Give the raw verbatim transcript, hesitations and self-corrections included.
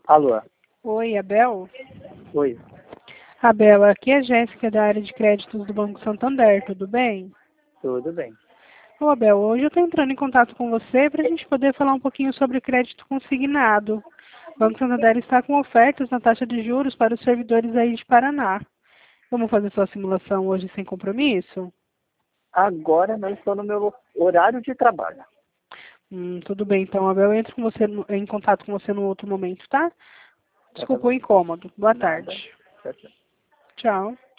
Alô? Oi, Abel? Oi. Abel, aqui é a Jéssica da área de créditos do Banco Santander, tudo bem? Tudo bem. Ô, Abel, hoje eu estou entrando em contato com você para a gente poder falar um pouquinho sobre o crédito consignado. O Banco Santander está com ofertas na taxa de juros para os servidores aí de Paraná. Vamos fazer sua simulação hoje sem compromisso? Agora não estou no meu horário de trabalho. Hum, tudo bem, então, Abel, eu entro com você no- em contato com você no outro momento, tá? Tá, tá Desculpa o bom. incômodo. Boa Nada. tarde. Tchau, tchau. Tchau.